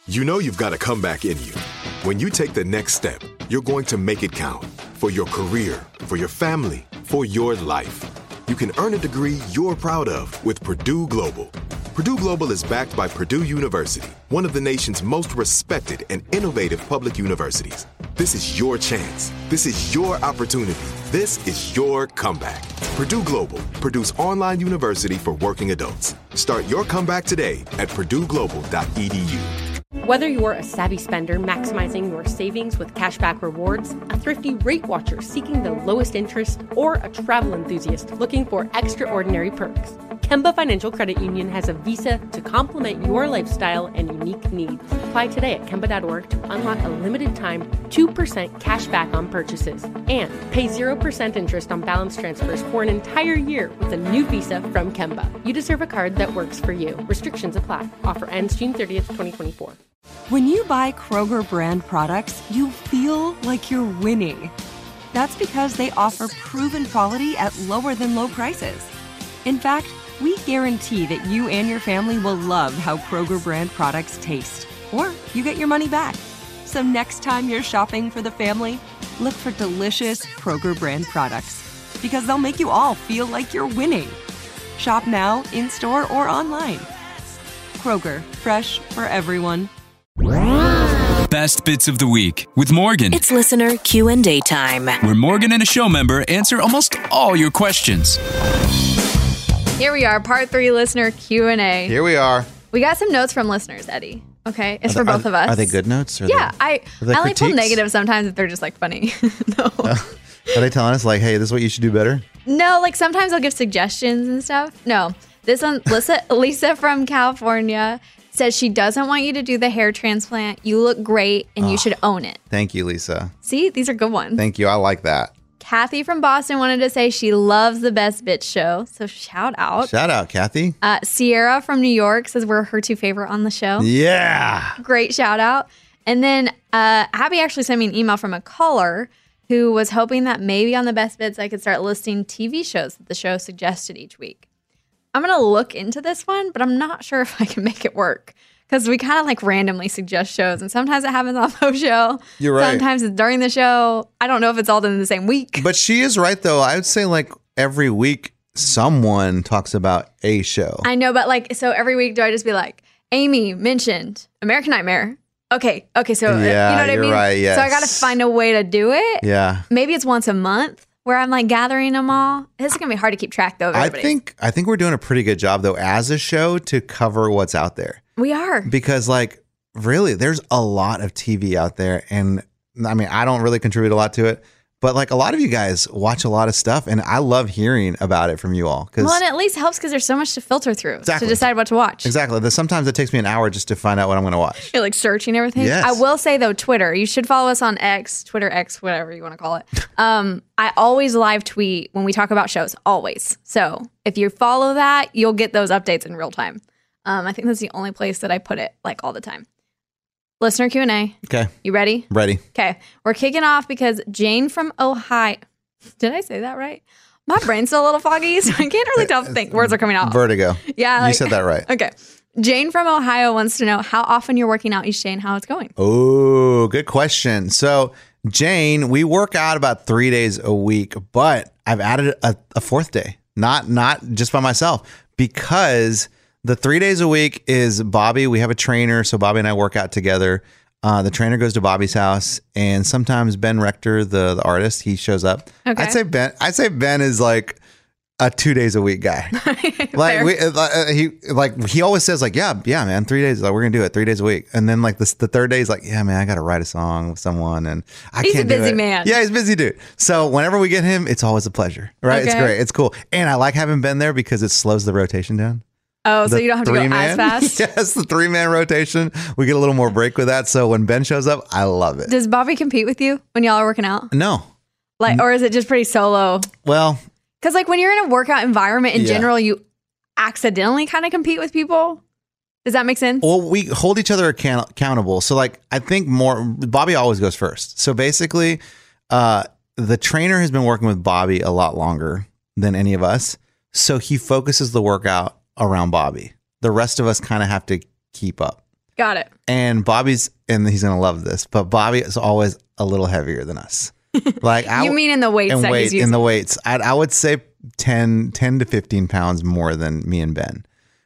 You know you've got a comeback in you. When you take the next step, you're going to make it count for your career, for your family, for your life. You can earn a degree you're proud of with Purdue Global. Purdue Global is backed by Purdue University, one of the nation's most respected and innovative public universities. This is your chance. This is your opportunity. This is your comeback. Purdue Global, Purdue's online university for working adults. Start your comeback today at purdueglobal.edu. Whether you're a savvy spender maximizing your savings with cashback rewards, a thrifty rate watcher seeking the lowest interest, or a travel enthusiast looking for extraordinary perks, Kemba Financial Credit Union has a visa to complement your lifestyle and unique needs. Apply today at Kemba.org to unlock a limited time 2% cash back on purchases and pay 0% interest on balance transfers for an entire year with a new visa from Kemba. You deserve a card that works for you. Restrictions apply. Offer ends June 30th, 2024. When you buy Kroger brand products, you feel like you're winning. That's because they offer proven quality at lower than low prices. In fact, we guarantee that you and your family will love how Kroger brand products taste, or you get your money back. So next time you're shopping for the family, look for delicious Kroger brand products, because they'll make you all feel like you're winning. Shop now, in-store, or online. Kroger, fresh for everyone. Best Bits of the Week with Morgan. It's listener Q&A time, where Morgan and a show member answer almost all your questions. Here we are, part 3 listener Q&A. Here we are. We got some notes from listeners, Eddie. Okay, it's for both of us. Are they good notes? I only pull negative sometimes if they're just like funny. No. Are they telling us like, hey, this is what you should do better? No, like sometimes I'll give suggestions and stuff. No, this one, Lisa from California says she doesn't want you to do the hair transplant. You look great and you should own it. Thank you, Lisa. See, these are good ones. Thank you. I like that. Kathy from Boston wanted to say she loves the Best Bitch show. So shout out. Shout out, Kathy. Sierra from New York says we're her 2 favorite on the show. Yeah. Great shout out. And then Abby actually sent me an email from a caller who was hoping that maybe on the Best Bits I could start listing TV shows that the show suggested each week. I'm going to look into this one, but I'm not sure if I can make it work. Because we kind of like randomly suggest shows, and sometimes it happens on the show. You're right. Sometimes it's during the show. I don't know if it's all done in the same week. But she is right, though. I would say like every week someone talks about a show. I know, but like, so every week do I just be like, Amy mentioned American Nightmare. Okay, so yeah, you know what I mean? Right, yes. So I got to find a way to do it. Yeah. Maybe it's once a month where I'm like gathering them all. This is going to be hard to keep track, though, of everybody. I think we're doing a pretty good job, though, as a show to cover what's out there. We are. Because, like, really, there's a lot of TV out there. And, I mean, I don't really contribute a lot to it. But, like, a lot of you guys watch a lot of stuff. And I love hearing about it from you all. Well, and it at least helps because there's so much to filter through Exactly. to decide what to watch. Exactly. Sometimes it takes me an hour just to find out what I'm going to watch. You're, like, searching everything. Yes. I will say, though, Twitter. You should follow us on X, Twitter X, whatever you want to call it. I always live tweet when we talk about shows. Always. So if you follow that, you'll get those updates in real time. I think that's the only place that I put it like all the time. Listener Q&A. Okay. You ready? Ready. Okay. We're kicking off because Jane from Ohio. Did I say that right? My brain's still a little foggy, so I can't really tell if words are coming out. Vertigo. Yeah. You said that right. Okay. Jane from Ohio wants to know how often you're working out each day and how it's going. Oh, good question. So, Jane, we work out about 3 days a week, but I've added a 4th day, not just by myself, because the 3 days a week is Bobby. We have a trainer, so Bobby and I work out together. The trainer goes to Bobby's house, and sometimes Ben Rector, the artist, he shows up. Okay. I'd say Ben is like a 2 days a week guy. He always says like, yeah, man, 3 days. Like, we're gonna do it 3 days a week, and then like the third day is like, yeah, man, I gotta write a song with someone, and he's a busy man. Yeah, he's a busy dude. So whenever we get him, it's always a pleasure. Right? Okay. It's great. It's cool, and I like having Ben there because it slows the rotation down. Oh, so you don't have to go as fast? Yes, the 3-man rotation. We get a little more break with that. So when Ben shows up, I love it. Does Bobby compete with you when y'all are working out? No. Or is it just pretty solo? Well, because like when you're in a workout environment in general, you accidentally kind of compete with people. Does that make sense? Well, we hold each other accountable. So like, I think Bobby always goes first. So basically, the trainer has been working with Bobby a lot longer than any of us. So he focuses the workout around Bobby. The rest of us kind of have to keep up. Got it. and Bobby's, and he's gonna love this, but Bobby is always a little heavier than us. Like You mean in the weights that he's using? in the weights, I would say 10 to 15 pounds more than me and Ben.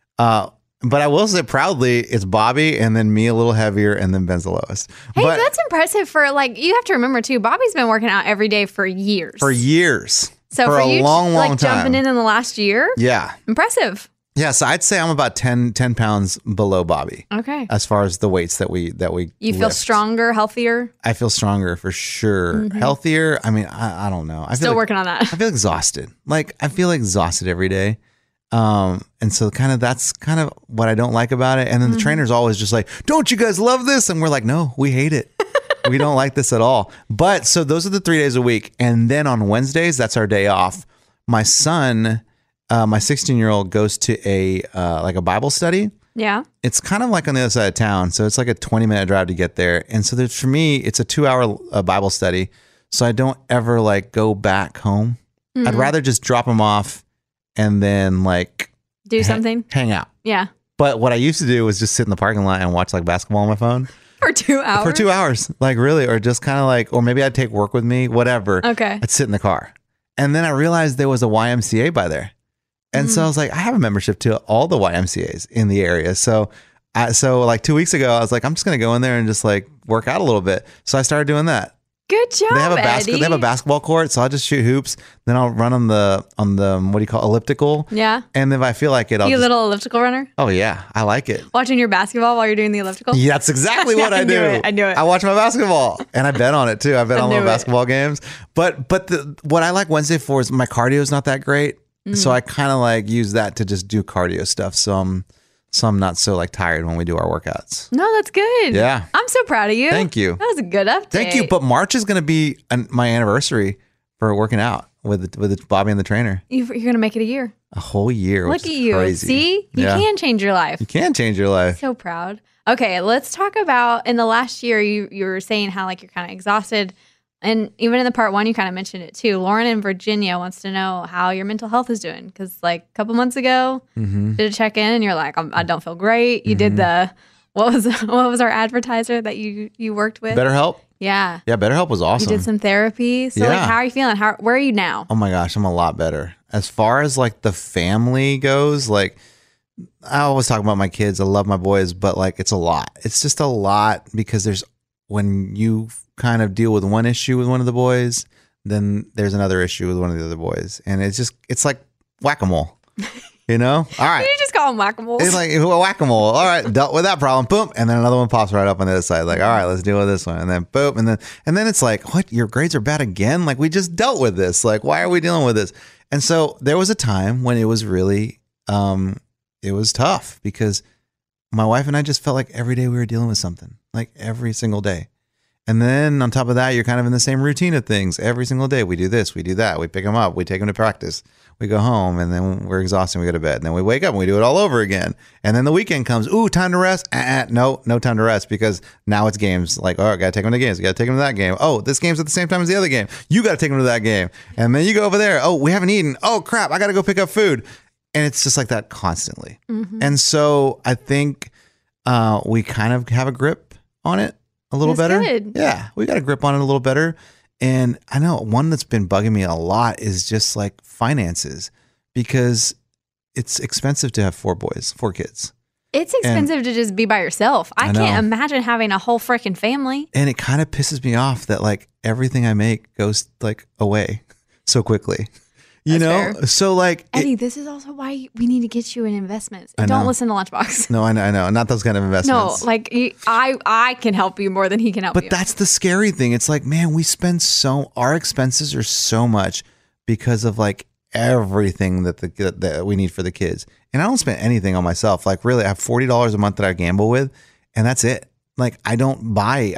But I will say proudly, it's Bobby and then me a little heavier and then Ben's the lowest. Hey, but that's impressive for like, you have to remember too, Bobby's been working out every day for years. for years. So for for a you long like time. jumping in the last year, Yeah. impressive. Yeah. So I'd say I'm about 10 pounds below Bobby Okay. as far as the weights that we You feel lift. stronger, healthier? I feel stronger for sure. Healthier. I mean, I don't know. I feel Still like, working on that. I feel exhausted. Like I feel exhausted every day. And so that's kind of what I don't like about it. And then the trainer's always just like, don't you guys love this? And we're like, no, we hate it. We don't like this at all. But so those are the 3 days a week. And then on Wednesdays, that's our day off. My son, my 16-year-old goes to a Bible study. Yeah. It's kind of like on the other side of town. So it's like a 20-minute drive to get there. And so for me, it's a 2-hour Bible study. So I don't ever like go back home. I'd rather just drop him off and then like Do something. hang out. Yeah. But what I used to do was just sit in the parking lot and watch like basketball on my phone For 2 hours. for 2 hours. Like really, or just kind of like, or maybe I'd take work with me, whatever. Okay. I'd sit in the car. And then I realized there was a YMCA by there. And so I was like, I have a membership to all the YMCAs in the area. So like 2 weeks ago, I was like, I'm just going to go in there and just like work out a little bit. So I started doing that. Good job, They have a Eddie. they have a basketball court, so I'll just shoot hoops. Then I'll run on the what do you call elliptical? Yeah. And if I feel like it, I'll You just, little elliptical runner? oh yeah, I like it. Watching your basketball while you're doing the elliptical? Yeah, that's exactly what I I knew do. it. I knew it. I watch my basketball and I bet on it too. I bet on knew my it. basketball games. But what I like Wednesday for is my cardio is not that great, so I kind of like use that to just do cardio stuff. So I'm not so like tired when we do our workouts. No, that's good. Yeah. I'm so proud of you. Thank you. That was a good update. Thank you. But March is going to be my anniversary for working out with Bobby and the trainer. You're going to make it a year. A whole year. Look which at is you. Crazy. See? You Yeah. can change your life. You can change your life. So proud. Okay, let's talk about in the last year, you were saying how like you're kind of exhausted. And even in the part one, you kind of mentioned it too. Lauren in Virginia wants to know how your mental health is doing. Because like a couple months ago, did a check in and you're like, I don't feel great. You did the, what was our advertiser that you worked with? BetterHelp? Yeah. Yeah, BetterHelp was You awesome. did some therapy. So like, Yeah. how are you feeling? Where are you now? Oh my gosh, I'm a lot better. As far as like the family goes, like I always talk about my kids. I love my boys, but like it's a lot. It's just a lot because when you kind of deal with one issue with one of the boys, then there's another issue with one of the other boys. And it's like whack-a-mole. You know? All right. You just call them whack-a-moles. It's like whack-a-mole. All right, dealt with that problem. Boom, and then another one pops right up on the other side. Like, all right, let's deal with this one, and then boom, and then it's like, what? Your grades are bad again? Like we just dealt with this. Like, why are we dealing with this? And so there was a time when it was really, it was tough because my wife and I just felt like every day we were dealing with something, like every single day. And then on top of that, you're kind of in the same routine of things every single day. We do this, we do that. We pick them up, we take them to practice. We go home and then we're exhausted. We go to bed and then we wake up and we do it all over again. And then the weekend comes. Ooh, time to rest. No time to rest because now it's games. Like, oh, I got to take them to games. We got to take them to that game. Oh, this game's at the same time as the other game. You got to take them to that game. And then you go over there. Oh, we haven't eaten. Oh, crap. I got to go pick up food. And it's just like that constantly. And so I think we kind of have a grip on it a little That's better. good. Yeah, we got a grip on it a little better. And I know one that's been bugging me a lot is just like finances because it's expensive to have 4 kids. It's expensive to just be by yourself. I know. can't imagine having a whole freaking family. And it kind of pisses me off that like everything I make goes like away so quickly. You That's know? fair. So like Eddie, this is also why we need to get you in investments. I Don't know. listen to Lunchbox. no, I know, not those kind of No, investments. like I can help you more than he can help But you. that's the scary thing. It's like, man, we spend our expenses are so much because of like everything that we need for the kids. And I don't spend anything on myself. Like really, I have $40 a month that I gamble with, and that's it. Like I don't buy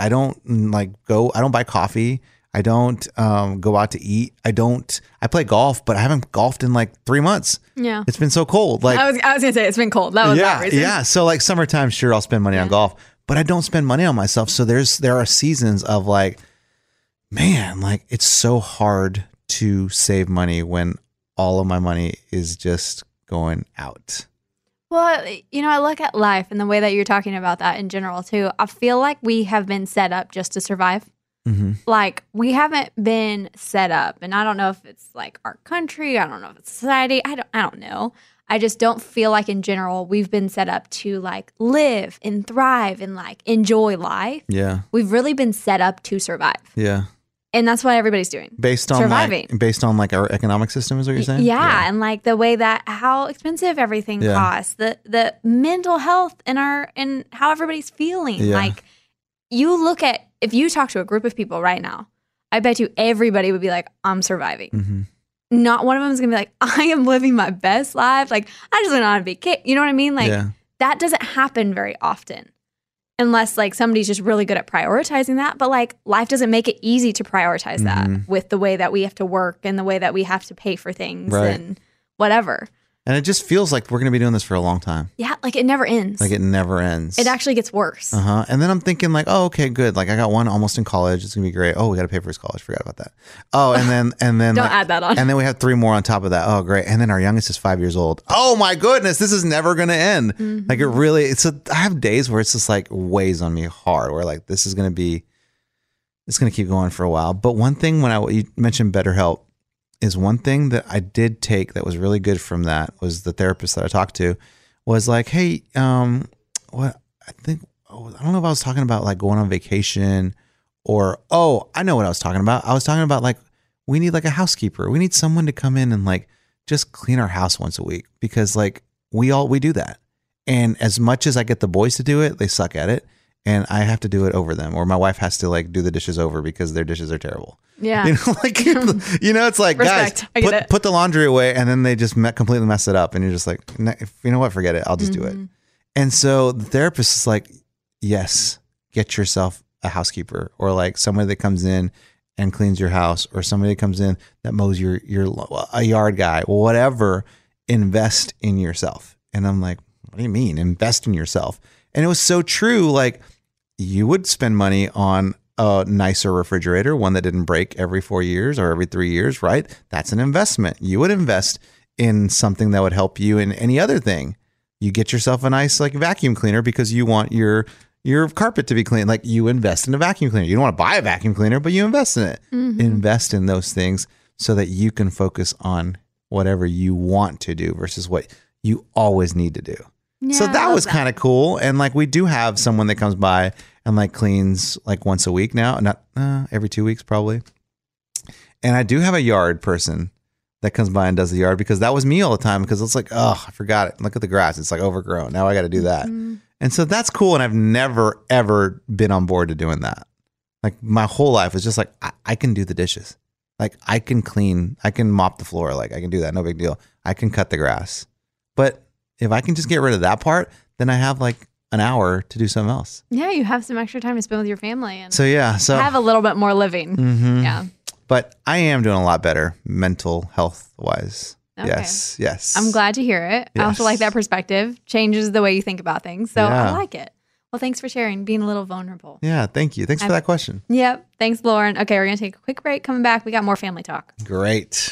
coffee. I don't go out to eat. I play golf, but I haven't golfed in like 3 months. Yeah. It's been so cold. Like I was gonna say it's been cold. That was that reason. yeah. So like summertime, sure, I'll spend money on golf, but I don't spend money on myself. So there are seasons of like, man, like it's so hard to save money when all of my money is just going out. Well, I look at life and the way that you're talking about that in general too. I feel like we have been set up just to survive. Mm-hmm. Like we haven't been set up, and I don't know if it's like our country. I don't know if it's society. I don't know. I just don't feel like in general we've been set up to like live and thrive and like enjoy life. Yeah. We've really been set up to survive. Yeah. And that's what everybody's doing. Based on surviving. Based on like our economic system is what you're saying? Yeah, and like the way that how expensive everything costs, the mental health and how everybody's feeling. Yeah. Like you look at, if you talk to a group of people right now, I bet you everybody would be like, I'm surviving. Mm-hmm. Not one of them is gonna be like, I am living my best life. Like I just went on a vacation. You know what I mean? Like that doesn't happen very often. Unless like somebody's just really good at prioritizing that. But like life doesn't make it easy to prioritize that with the way that we have to work and the way that we have to pay for things and whatever. And it just feels like we're going to be doing this for a long time. Yeah, like it never ends. Like it never ends. It actually gets worse. Uh-huh. And then I'm thinking like, oh, okay, good. Like I got one almost in college. It's going to be great. Oh, we got to pay for his college. Forgot about that. Oh, and then Don't add that on. And then we have 3 more on top of that. Oh, great. And then our youngest is 5 years old. Oh my goodness, this is never going to end. Mm-hmm. Like it really, I have days where it's just like weighs on me hard where like this is going to be, it's going to keep going for a while. But one thing you mentioned BetterHelp, is one thing that I did take that was really good from that was the therapist that I talked to was like, hey, I don't know if I was talking about like going on vacation or, I know what I was talking about. I was talking about like, we need like a housekeeper. We need someone to come in and like just clean our house once a week because like we do that. And as much as I get the boys to do it, they suck at it. And I have to do it over them, or my wife has to like do the dishes over because their dishes are terrible. Yeah. Like, it's like, Respect. guys, put the laundry away. And then they just completely mess it up. And you're just like, you know what, forget it. I'll just do it. And so the therapist is like, yes, get yourself a housekeeper or like somebody that comes in and cleans your house or somebody that comes in that mows your a yard guy, whatever, invest in yourself. And I'm like, what do you mean invest in yourself? And it was so true. Like you would spend money on a nicer refrigerator, one that didn't break every 4 years or every 3 years, right? That's an investment. You would invest in something that would help you in any other thing. You get yourself a nice like vacuum cleaner because you want your carpet to be clean. Like you invest in a vacuum cleaner. You don't want to buy a vacuum cleaner, but you invest in it. Mm-hmm. Invest in those things so that you can focus on whatever you want to do versus what you always need to do. Yeah, so that was kind of cool. And like we do have someone that comes by and like cleans like once a week now, not every 2 weeks probably. And I do have a yard person that comes by and does the yard because that was me all the time because it's like, oh, I forgot it. Look at the grass. It's like overgrown. Now I got to do that. Mm-hmm. And so that's cool. And I've never, ever been on board to doing that. Like my whole life was just like, I can do the dishes. Like I can clean, I can mop the floor. Like I can do that. No big deal. I can cut the grass. But if I can just get rid of that part, then I have like an hour to do something else. Yeah, you have some extra time to spend with your family and so have a little bit more living. Mm-hmm. Yeah. But I am doing a lot better mental health wise. Okay. Yes. I'm glad to hear it. Yes. I also like that perspective. Changes the way you think about things. So I like it. Well, thanks for sharing, being a little vulnerable. Yeah, thank you. Thanks for that question. Yep. Thanks, Lauren. Okay, we're going to take a quick break. Coming back, we got more family talk. Great.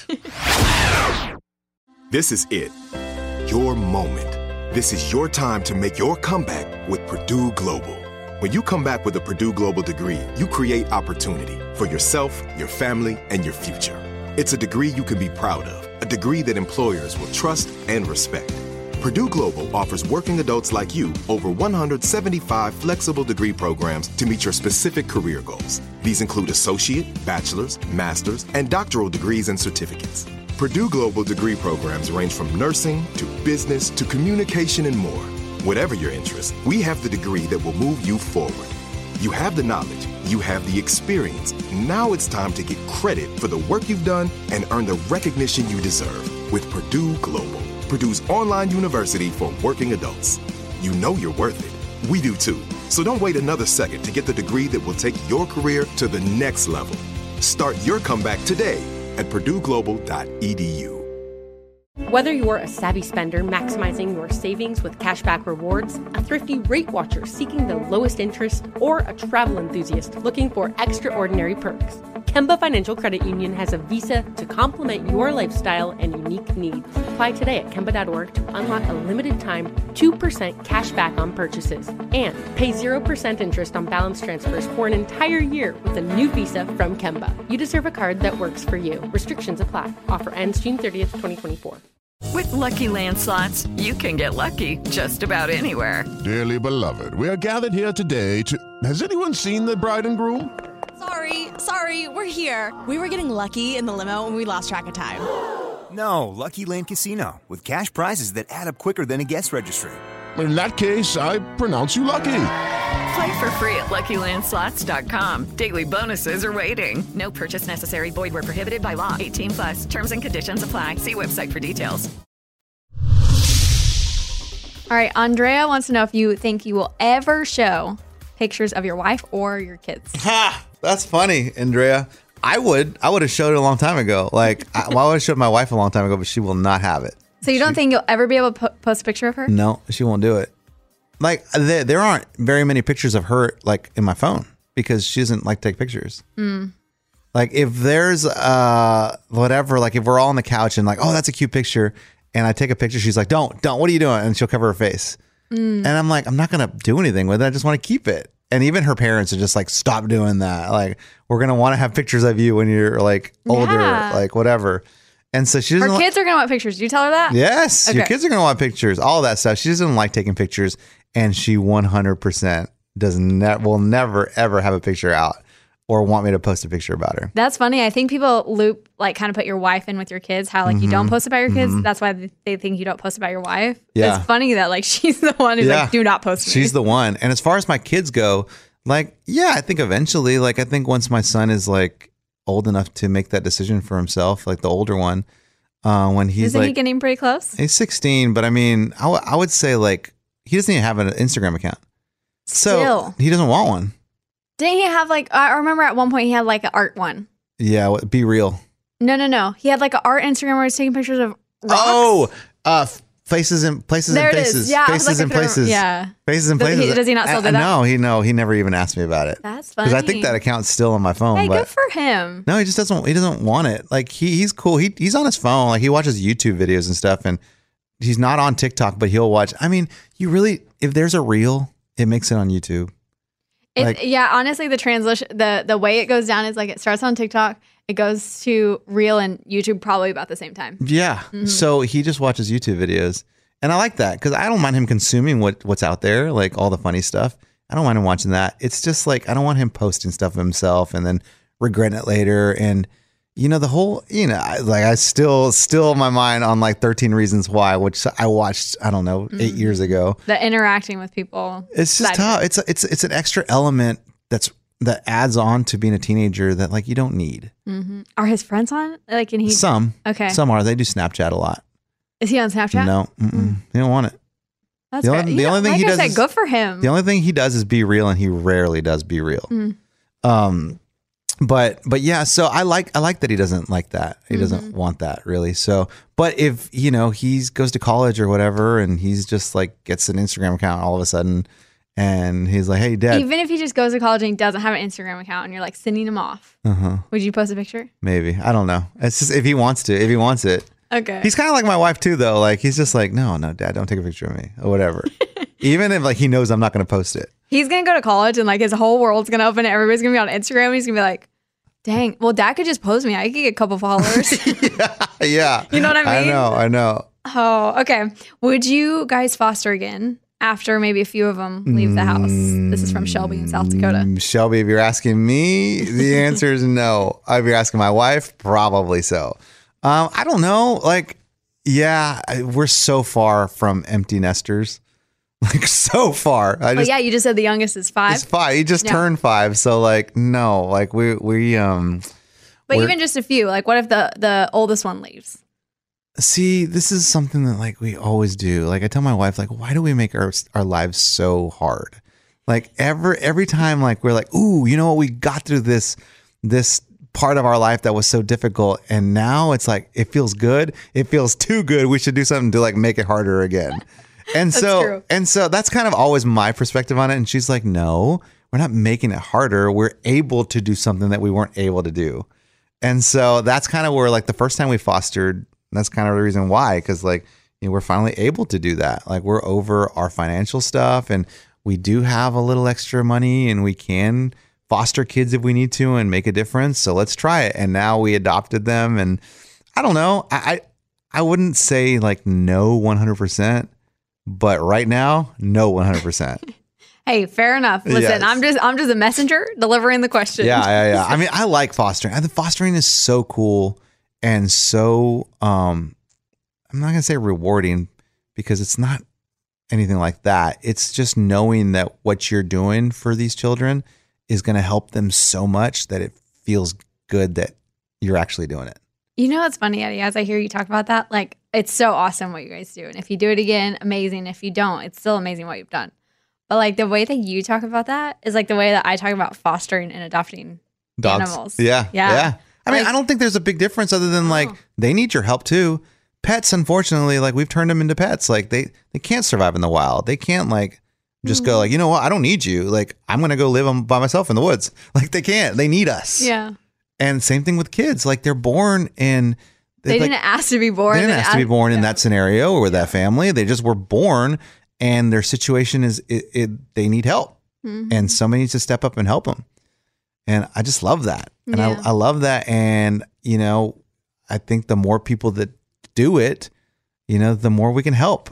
This is it. Your moment. This is your time to make your comeback with Purdue Global. When you come back with a Purdue Global degree, you create opportunity for yourself, your family, and your future. It's a degree you can be proud of, a degree that employers will trust and respect. Purdue Global offers working adults like you over 175 flexible degree programs to meet your specific career goals. These include associate, bachelor's, master's, and doctoral degrees and certificates. Purdue Global degree programs range from nursing to business to communication and more. Whatever your interest, we have the degree that will move you forward. You have the knowledge, you have the experience. Now it's time to get credit for the work you've done and earn the recognition you deserve with Purdue Global, Purdue's online university for working adults. You know you're worth it. We do too. So don't wait another second to get the degree that will take your career to the next level. Start your comeback today at purdueglobal.edu. Whether you're a savvy spender maximizing your savings with cashback rewards, a thrifty rate watcher seeking the lowest interest, or a travel enthusiast looking for extraordinary perks, Kemba Financial Credit Union has a visa to complement your lifestyle and unique needs. Apply today at Kemba.org to unlock a limited time 2% cash back on purchases and pay 0% interest on balance transfers for an entire year with a new visa from Kemba. You deserve a card that works for you. Restrictions apply. Offer ends June 30th, 2024. With Lucky Land Slots, you can get lucky just about anywhere. Dearly beloved, we are gathered here today to... Has anyone seen the bride and groom? Sorry, we're here. We were getting lucky in the limo and we lost track of time. No, Lucky Land Casino, with cash prizes that add up quicker than a guest registry. In that case, I pronounce you lucky. Play for free at LuckyLandSlots.com. Daily bonuses are waiting. No purchase necessary. Void where prohibited by law. 18+. Terms and conditions apply. See website for details. All right, Andrea wants to know if you think you will ever show pictures of your wife or your kids. Ha! That's funny, Andrea. I would have showed it a long time ago. Like, I would have showed my wife a long time ago, but she will not have it. So you don't think you'll ever be able to post a picture of her? No, she won't do it. Like, there aren't very many pictures of her, like, in my phone because she doesn't like to take pictures. Like, if there's whatever, like, if we're all on the couch and like, oh, that's a cute picture, and I take a picture, she's like, don't, what are you doing? And she'll cover her face. And I'm like, I'm not going to do anything with it. I just want to keep it. And even her parents are just like, stop doing that. Like, we're going to want to have pictures of you when you're like older, like whatever. And so she doesn't. Her kids are going to want pictures. Do you tell her that? Yes. Okay. Your kids are going to want pictures, all that stuff. She doesn't like taking pictures. And she 100% will never, ever have a picture out or want me to post a picture about her. That's funny. I think people loop, like, kind of put your wife in with your kids, how, like, you don't post about your kids. That's why they think you don't post about your wife. Yeah. It's funny that, like, she's the one who's like, do not post me. She's the one. And as far as my kids go, like, yeah, I think eventually, like, I think once my son is, like, old enough to make that decision for himself, like the older one, when he's Isn't like... he getting pretty close? He's 16, but I mean, I would say, like, he doesn't even have an Instagram account. So he doesn't want one. Didn't he have, like, I remember at one point he had, like, an art one. Yeah, Be Real. No. He had, like, an art Instagram where he's taking pictures of rocks. Oh, Faces and Places there and it Faces. is. Yeah, Faces and Places. Yeah. Faces and Places. Does he not still do that? No, he never even asked me about it. That's funny. Because I think that account's still on my phone. Hey, but good for him. No, he just doesn't want it. Like, he's cool. He's on his phone. Like, he watches YouTube videos and stuff, and he's not on TikTok, but he'll watch. I mean, if there's a reel, it makes it on YouTube. Yeah, honestly, the translation, the way it goes down is like it starts on TikTok, it goes to Reel and YouTube probably about the same time. Yeah. So he just watches YouTube videos. And I like that because I don't mind him consuming what's out there, like all the funny stuff. I don't mind him watching that. It's just like, I don't want him posting stuff of himself and then regretting it later. And, the whole, I still in my mind on like 13 Reasons Why, which I watched, I don't know, 8 years ago. The interacting with people. It's just tough. It's an extra element that adds on to being a teenager that like you don't need. Are his friends on? Like, can he? Some. Okay. Some are. They do Snapchat a lot. Is he on Snapchat? No. They don't want it. That's great. The only thing he does is, good for him. The only thing he does is Be Real, and he rarely does Be Real. But yeah, so I like that he doesn't like that. He doesn't want that really. So, but if he goes to college or whatever, and he's just like gets an Instagram account all of a sudden, and he's like, "Hey, Dad." Even if he just goes to college and he doesn't have an Instagram account, and you're like sending him off, would you post a picture? Maybe. I don't know. It's just if he wants it. Okay. He's kind of like my wife too, though. Like he's just like, no, Dad, don't take a picture of me or whatever. Even if like he knows I'm not going to post it. He's going to go to college and like his whole world's going to open. Everybody's going to be on Instagram. And he's going to be like, dang, well, Dad could just post me. I could get a couple followers. Yeah. You know what I mean? I know. Oh, okay. Would you guys foster again after maybe a few of them leave the house? This is from Shelby in South Dakota. Shelby, if you're asking me, the answer is no. If you're asking my wife, probably so. I don't know. Like, yeah, we're so far from empty nesters. Like, so far. Yeah, you just said the youngest is 5. He's 5. He just turned 5. So, like, no. Like, we But even just a few. Like, what if the oldest one leaves? See, this is something that, like, we always do. Like, I tell my wife, like, why do we make our lives so hard? Like, every time, like, we're like, ooh, you know what? We got through this part of our life that was so difficult, and now it's like it feels good. It feels too good. We should do something to like make it harder again. And so that's kind of always my perspective on it. And she's like, no, we're not making it harder. We're able to do something that we weren't able to do. And so that's kind of where like the first time we fostered, that's kind of the reason why, because like, you know, we're finally able to do that. Like we're over our financial stuff and we do have a little extra money and we can foster kids if we need to and make a difference. So let's try it. And now we adopted them. And I don't know, I wouldn't say like no 100%, but right now, no 100%. Hey, fair enough. Listen, Yes. I'm just a messenger delivering the question. Yeah. I mean, I like fostering. I think fostering is so cool and so, I'm not going to say rewarding because it's not anything like that. It's just knowing that what you're doing for these children is going to help them so much that it feels good that you're actually doing it. You know what's funny, Eddie? As I hear you talk about that, like it's so awesome what you guys do. And if you do it again, amazing. If you don't, it's still amazing what you've done. But like the way that you talk about that is like the way that I talk about fostering and adopting Dogs. animals. Yeah. I mean, Like- I don't think there's a big difference other than like they need your help too. Pets, unfortunately, like we've turned them into pets. Like they can't survive in the wild. They can't like just go like, you know what? I don't need you. Like I'm going to go live by myself in the woods. Like they can't. They need us. Yeah. And same thing with kids. Like they're born in. They didn't ask to be born. They didn't ask to be born in that scenario or with that family. They just were born, and their situation is they need help, and somebody needs to step up and help them. And I just love that, and I love that. And you know, I think the more people that do it, you know, the more we can help.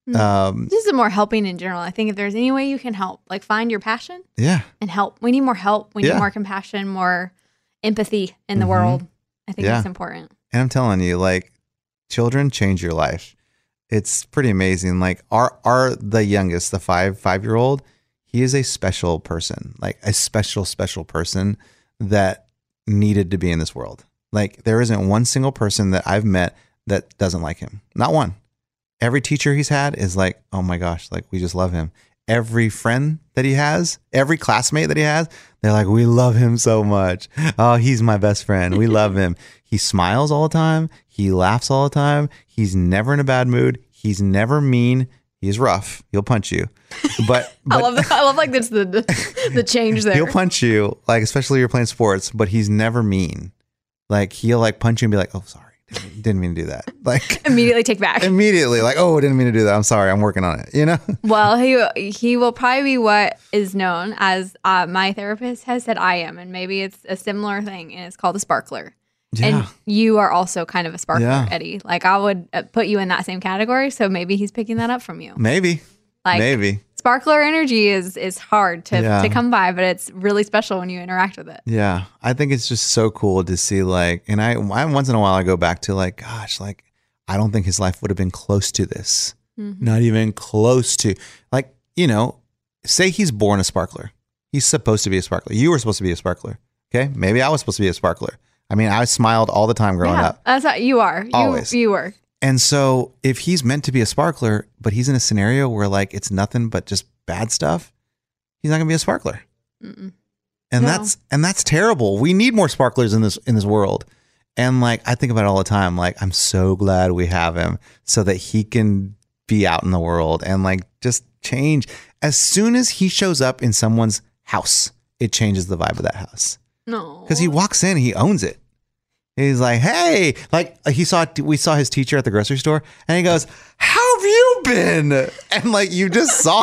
Just the more helping in general. I think if there's any way you can help, like find your passion, and help. We need more help. We need more compassion, more empathy in the world. I think that's important. And I'm telling you, like, children change your life. It's pretty amazing. Like the youngest, the 5-year-old, he is a special person, like a special person that needed to be in this world. Like there isn't one single person that I've met that doesn't like him. Not one. Every teacher he's had is like, oh my gosh, like we just love him. Every friend that he has, every classmate that he has, they're like, we love him so much. Oh, he's my best friend. We love him. He smiles all the time. He laughs all the time. He's never in a bad mood. He's never mean. He's rough. He'll punch you. But I love like this the change there. He'll punch you, like especially if you're playing sports, but he's never mean. Like he'll like punch you and be like, oh, sorry. Didn't mean to do that. Like immediately take back. Immediately, like, oh, I didn't mean to do that. I'm sorry. I'm working on it. You know. Well, he will probably be what is known as my therapist has said I am, and maybe it's a similar thing, and it's called a sparkler. Yeah. And you are also kind of a sparkler, Yeah. Eddie. Like I would put you in that same category, so maybe he's picking that up from you. Maybe. Sparkler energy is hard Yeah. to come by, but it's really special when you interact with it. Yeah, I think it's just so cool to see like, and I once in a while I go back to like, gosh, like I don't think his life would have been close to this. Not even close to, like, you know, say he's born a sparkler. He's supposed to be a sparkler. You were supposed to be a sparkler. Okay. Maybe I was supposed to be a sparkler. I mean, I smiled all the time growing up. That's how you are. Always. You were. And so if he's meant to be a sparkler, but he's in a scenario where like it's nothing but just bad stuff, he's not gonna be a sparkler. And that's terrible. We need more sparklers in this world. And like I think about it all the time. Like I'm so glad we have him so that he can be out in the world and like just change. As soon as he shows up in someone's house, it changes the vibe of that house. No. Because he walks in, he owns it. He's like, hey, like we saw his teacher at the grocery store and he goes, how have you been? And like, you just saw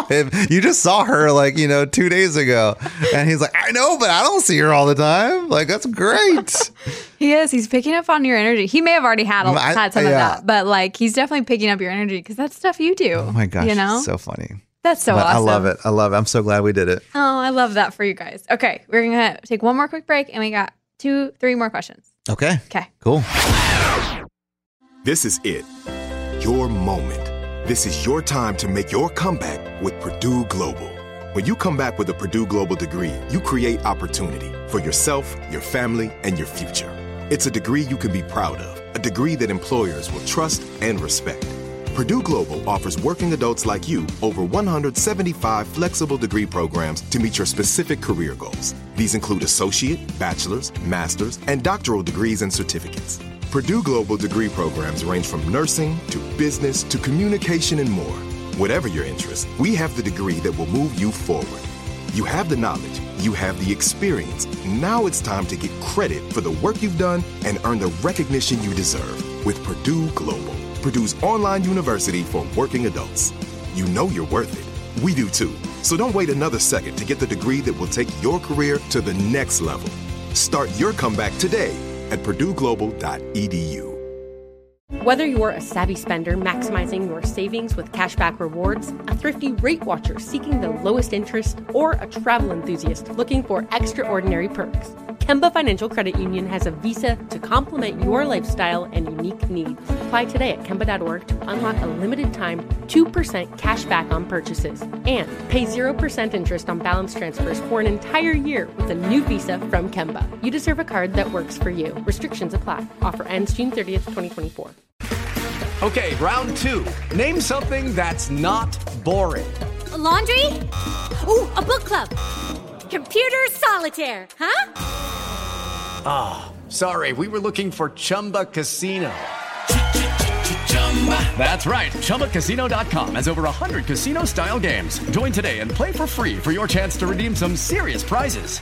her like, you know, 2 days ago. And he's like, I know, but I don't see her all the time. Like, that's great. He's picking up on your energy. He may have already had some of that, but like, he's definitely picking up your energy because that's stuff you do. Oh my gosh. You know? It's so funny. That's so But awesome. I love it. I'm so glad we did it. Oh, I love that for you guys. Okay. We're going to take one more quick break and we got 2-3 more questions. Okay. Okay. Cool. This is it. Your moment. This is your time to make your comeback with Purdue Global. When you come back with a Purdue Global degree, you create opportunity for yourself, your family, and your future. It's a degree you can be proud of, a degree that employers will trust and respect. Purdue Global offers working adults like you over 175 flexible degree programs to meet your specific career goals. These include associate, bachelor's, master's, and doctoral degrees and certificates. Purdue Global degree programs range from nursing to business to communication and more. Whatever your interest, we have the degree that will move you forward. You have the knowledge, you have the experience. Now it's time to get credit for the work you've done and earn the recognition you deserve with Purdue Global, Purdue's online university for working adults. You know you're worth it. We do too. So don't wait another second to get the degree that will take your career to the next level. Start your comeback today at purdueglobal.edu. Whether you're a savvy spender maximizing your savings with cashback rewards, a thrifty rate watcher seeking the lowest interest, or a travel enthusiast looking for extraordinary perks, Kemba Financial Credit Union has a visa to complement your lifestyle and unique needs. Apply today at Kemba.org to unlock a limited time 2% cash back on purchases and pay 0% interest on balance transfers for an entire year with a new visa from Kemba. You deserve a card that works for you. Restrictions apply. Offer ends June 30th, 2024. Okay, round two. Name something that's not boring. A laundry? Ooh, a book club. Computer solitaire, huh? Ah, sorry, we were looking for Chumba Casino. That's right, ChumbaCasino.com has over 100 casino-style games. Join today and play for free for your chance to redeem some serious prizes.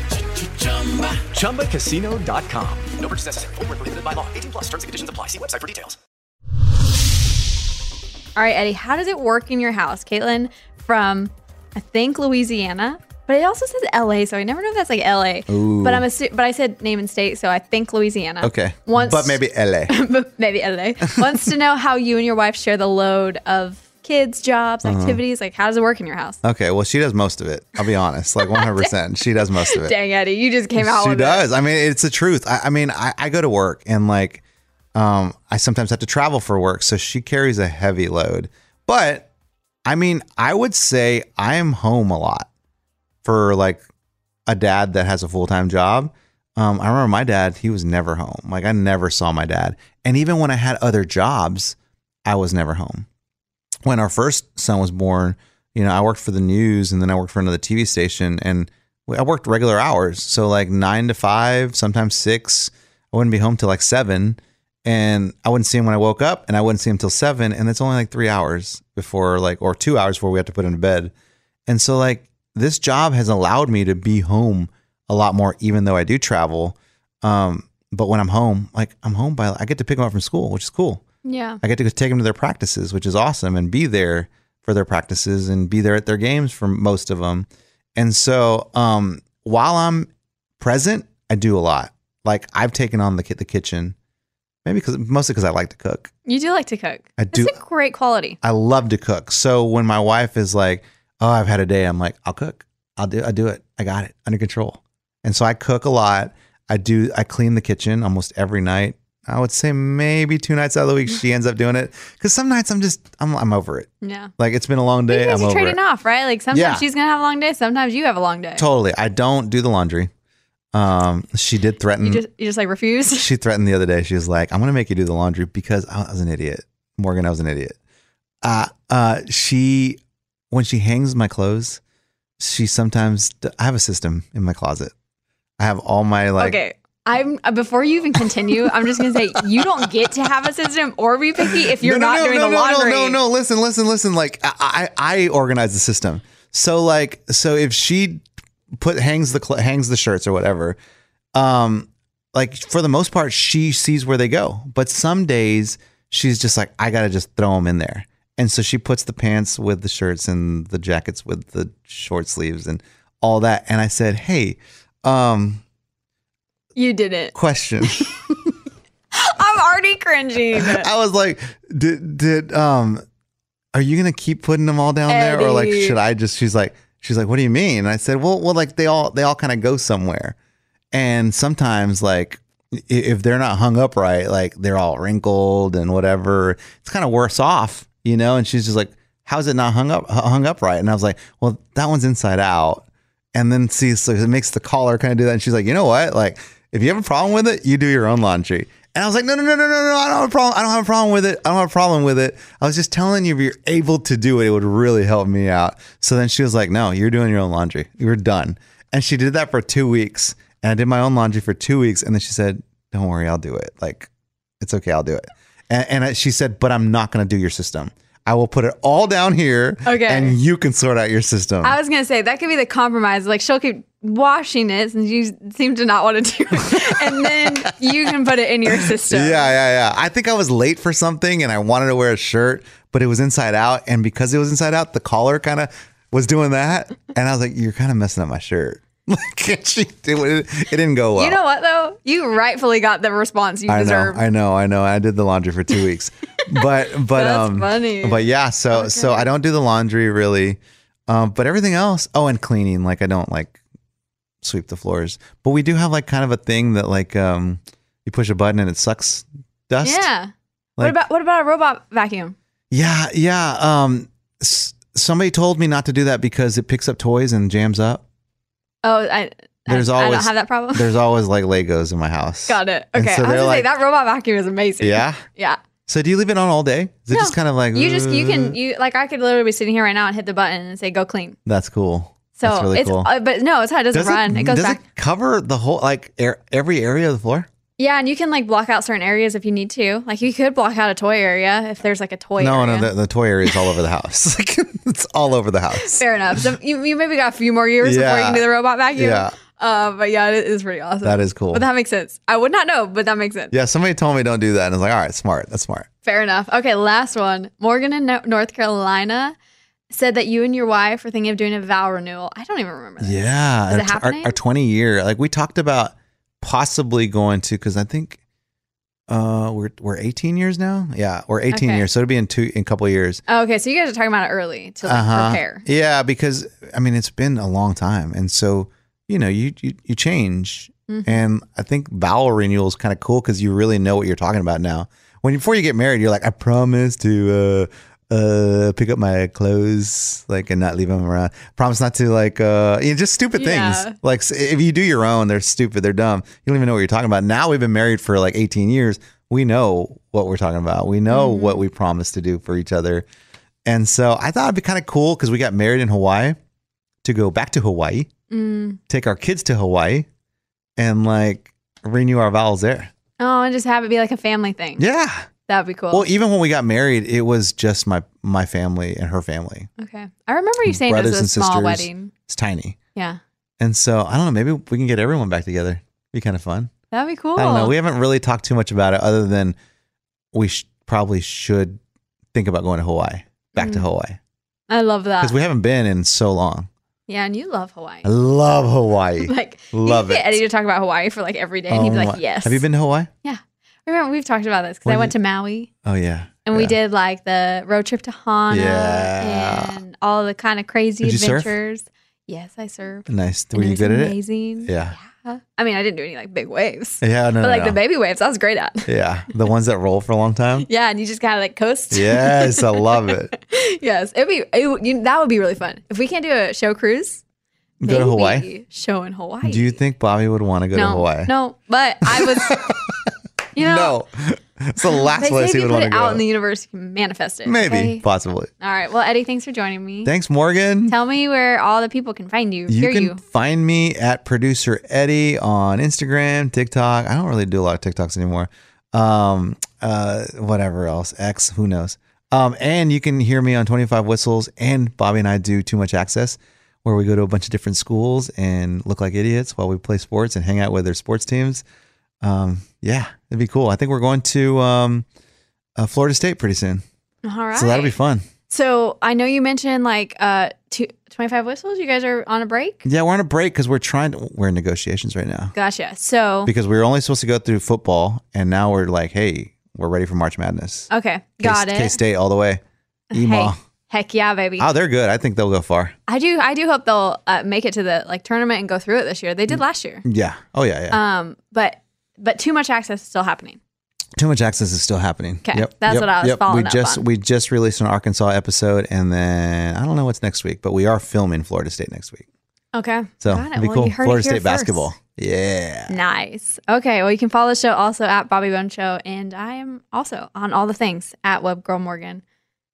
ChumbaCasino.com. No purchase necessary. Void where prohibited by law. 18+ terms and conditions apply. See website for details. All right, Eddie, how does it work in your house? Caitlin from, I think, Louisiana. But it also says LA, so I never know if that's like LA. Ooh. But I said name and state, so I think Louisiana. Okay. But maybe LA. Maybe LA. Wants to know how you and your wife share the load of kids, jobs, activities. Like, how does it work in your house? Okay, well, she does most of it. I'll be honest, like 100%. She does most of it. Dang, Eddie, you just came out with it. She does. I mean, it's the truth. I go to work and like, I sometimes have to travel for work, so she carries a heavy load. But I mean, I would say I am home a lot. For like a dad that has a full-time job. I remember my dad, he was never home. Like I never saw my dad. And even when I had other jobs, I was never home. When our first son was born, I worked for the news and then I worked for another TV station and I worked regular hours. So like 9 to 5, sometimes 6. I wouldn't be home till like 7 and I wouldn't see him when I woke up and I wouldn't see him till 7. And it's only like 3 hours before or 2 hours before we had to put him to bed. And so like, this job has allowed me to be home a lot more, even though I do travel. But when I'm home, I get to pick them up from school, which is cool. Yeah. I get to go take them to their practices, which is awesome, and be there for their practices and be there at their games for most of them. And so while I'm present, I do a lot. Like I've taken on the kitchen, mostly because I like to cook. You do like to cook. I do. It's a great quality. I love to cook. So when my wife is like, oh, I've had a day. I'm like, I'll cook. I'll do it. I got it under control. And so I cook a lot. I clean the kitchen almost every night. I would say maybe 2 nights out of the week she ends up doing it. Because some nights I'm over it. Yeah. Like it's been a long day. I'm over trading it. off, right? Like sometimes she's gonna have a long day. Sometimes you have a long day. Totally. I don't do the laundry. She did threaten. You just like refuse. She threatened the other day. She was like, I'm gonna make you do the laundry because I was an idiot. Morgan, I was an idiot. When she hangs my clothes, I have a system in my closet. I have all my Okay. Before you even continue, I'm just going to say, you don't get to have a system or be picky if you're not doing the laundry. No. Listen. Like I organize the system. So if she hangs the shirts or whatever, like for the most part, she sees where they go. But some days she's just like, I got to just throw them in there. And so she puts the pants with the shirts and the jackets with the short sleeves and all that. And I said, hey, you did it. Question. I'm already cringing. I was like, are you going to keep putting them all down there? Or like, should I just, she's like, what do you mean? And I said, well, like they all kind of go somewhere. And sometimes like, if they're not hung up right, like they're all wrinkled and whatever, it's kind of worse off. And she's just like, how's it not hung up right? And I was like, well, that one's inside out. And then so it makes the collar kind of do that. And she's like, you know what? Like, if you have a problem with it, you do your own laundry. And I was like, no, I don't have a problem. I don't have a problem with it. I was just telling you, if you're able to do it would really help me out. So then she was like, no, you're doing your own laundry. You're done. And she did that for 2 weeks. And I did my own laundry for 2 weeks. And then she said, don't worry, I'll do it. Like, it's okay. I'll do it. And she said, but I'm not going to do your system. I will put it all down here. Okay. And you can sort out your system. I was going to say, that could be the compromise. Like, she'll keep washing it since you seem to not want to do it. And then you can put it in your system. Yeah. I think I was late for something and I wanted to wear a shirt, but it was inside out. And because it was inside out, the collar kind of was doing that. And I was like, you're kind of messing up my shirt. Can't she do it? It didn't go well. You know what, though? You rightfully got the response you deserve. I know. I did the laundry for 2 weeks. But That's funny. But yeah, so I don't do the laundry really. But everything else, and cleaning, like I don't like sweep the floors. But we do have like kind of a thing that like you push a button and it sucks dust. Yeah. Like, what about a robot vacuum? Yeah. Somebody told me not to do that because it picks up toys and jams up. Oh, I don't have that problem. There's always like Legos in my house. Got it. And Okay. so I was they're gonna say like- that robot vacuum is amazing. Yeah? Yeah. So do you leave it on all day? Is it No. just kind of like You like I could literally be sitting here right now and hit the button and say go clean. That's cool. So That's really it's cool. but no, it's how it doesn't run. It goes does back. it cover the whole like every area of the floor? Yeah, and you can like block out certain areas if you need to. Like you could block out a toy area if there's like a toy area. No, the toy area is all over the house. Like, it's all over the house. Fair enough. So you maybe got a few more years before you can do the robot vacuum. Yeah. But yeah, it is pretty awesome. That is cool. But that makes sense. I would not know, but that makes sense. Yeah, somebody told me don't do that. And I was like, all right, smart. That's smart. Fair enough. Okay, last one. Morgan in North Carolina said that you and your wife are thinking of doing a vow renewal. I don't even remember that. Yeah. Is it happening? Our 20 year. Like we talked about possibly going to, because I think we're 18 years now. Yeah, we're 18 years. So it'll be in a couple of years. Oh, okay, so you guys are talking about it early to like prepare. Yeah, because I mean it's been a long time, and so you change, and I think vow renewal is kind of cool because you really know what you're talking about now. Before you get married, you're like, I promise to pick up my clothes and not leave them around. Promise not to just stupid things. Like if you do your own, they're stupid, they're dumb. You don't even know what you're talking about. Now we've been married for like 18 years. We know what we're talking about. We know what we promised to do for each other. And so I thought it'd be kind of cool because we got married in Hawaii to go back to Hawaii, take our kids to Hawaii and like renew our vows there. Oh, and just have it be like a family thing. Yeah. That would be cool. Well, even when we got married, it was just my family and her family. Okay. I remember you saying Brothers it was a and small sisters. wedding. It's tiny. Yeah. And so I don't know, maybe we can get everyone back together. Be kind of fun. That'd be cool. I don't know. We haven't really talked too much about it other than we probably should think about going to Hawaii, back to Hawaii. I love that. Because we haven't been in so long. Yeah, and you love Hawaii. I love Hawaii. you love could get it. Eddie to talk about Hawaii for like every day, and he'd be like, my- yes. Have you been to Hawaii? Yeah. Remember, we've talked about this because I went to Maui. Oh, yeah. And we did like the road trip to Hana Yeah. and all the kind of crazy Did you surf? adventures. Yes, I surfed. Nice. And Were you was good at it? amazing. Yeah. I mean, I didn't do any like big waves. Yeah, no, But like no. the baby waves, I was great at. Yeah. The ones that roll for a long time? Yeah, and you just kind of like coast. Yes, I love it. Yes, that would be really fun. If we can't do a show cruise, Go to Hawaii? Show in Hawaii. Do you think Bobby would want to go to Hawaii? No, but I was, No. It's the last they place say he if would you put want to it go. out in the universe, you can manifest it. Maybe, okay? possibly. All right. Well, Eddie, thanks for joining me. Thanks, Morgan. Tell me where all the people can find you. You hear can you. find me at Producer Eddie on Instagram, TikTok. I don't really do a lot of TikToks anymore. Whatever else, X, who knows. And you can hear me on 25 Whistles, and Bobby and I do Too Much Access, where we go to a bunch of different schools and look like idiots while we play sports and hang out with their sports teams. Yeah, it'd be cool. I think we're going to Florida State pretty soon. All right. So that'll be fun. So I know you mentioned like 25 Whistles. You guys are on a break? Yeah, we're on a break because we're in negotiations right now. Gotcha. So Because we were only supposed to go through football, and now we're like, hey, we're ready for March Madness. okay, got it. K-State all the way. Emaw. Hey, heck yeah, baby. Oh, they're good. I think they'll go far. I do hope they'll make it to the like tournament and go through it this year. They did last year. Yeah. Oh, yeah. But Too Much Access is still happening. Too Much Access is still happening. Okay, that's what I was following up on. We just released an Arkansas episode, and then I don't know what's next week, but we are filming Florida State next week. Okay. So Got it. it'd be Well, cool. you heard it Florida here State first. basketball. Yeah. Nice. Okay. Well, you can follow the show also at Bobby Bone Show, and I am also on all the things at Web Girl Morgan.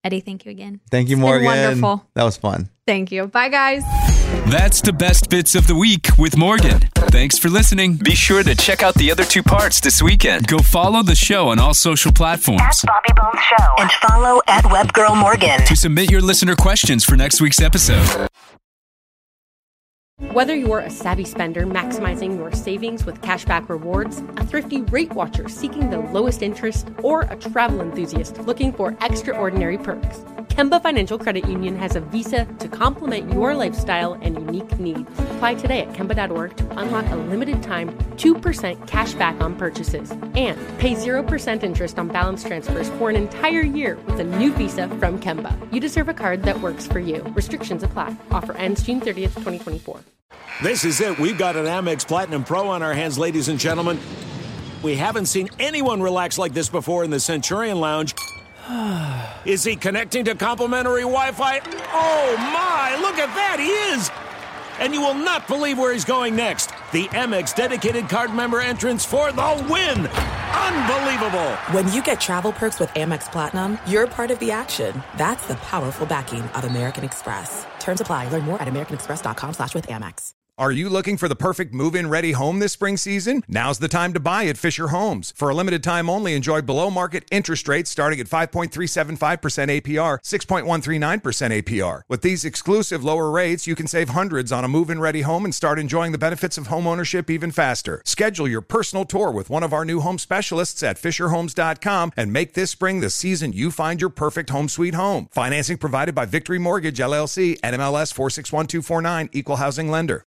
Eddie, thank you again. Thank you, It's been Morgan. wonderful. That was fun. Thank you. Bye, guys. That's the best bits of the week with Morgan. Thanks for listening. Be sure to check out the other two parts this weekend. Go follow the show on all social platforms. Bobby Bones Show. And follow at WebGirl Morgan. To submit your listener questions for next week's episode. Whether you're a savvy spender maximizing your savings with cashback rewards, a thrifty rate watcher seeking the lowest interest, or a travel enthusiast looking for extraordinary perks, Kemba Financial Credit Union has a visa to complement your lifestyle and unique needs. Apply today at Kemba.org to unlock a limited time 2% cash back on purchases and pay 0% interest on balance transfers for an entire year with a new visa from Kemba. You deserve a card that works for you. Restrictions apply. Offer ends June 30th, 2024. This is it. We've got an Amex Platinum Pro on our hands, ladies and gentlemen. We haven't seen anyone relax like this before in the Centurion Lounge. Is he connecting to complimentary Wi-Fi? Oh, my. Look at that. He is. And you will not believe where he's going next. The Amex dedicated card member entrance for the win. Unbelievable. When you get travel perks with Amex Platinum, you're part of the action. That's the powerful backing of American Express. Terms apply. Learn more at americanexpress.com/withAmex. Are you looking for the perfect move-in ready home this spring season? Now's the time to buy at Fisher Homes. For a limited time only, enjoy below-market interest rates starting at 5.375% APR, 6.139% APR. With these exclusive lower rates, you can save hundreds on a move-in ready home and start enjoying the benefits of home ownership even faster. Schedule your personal tour with one of our new home specialists at FisherHomes.com and make this spring the season you find your perfect home sweet home. Financing provided by Victory Mortgage, LLC, NMLS 461249, Equal Housing Lender.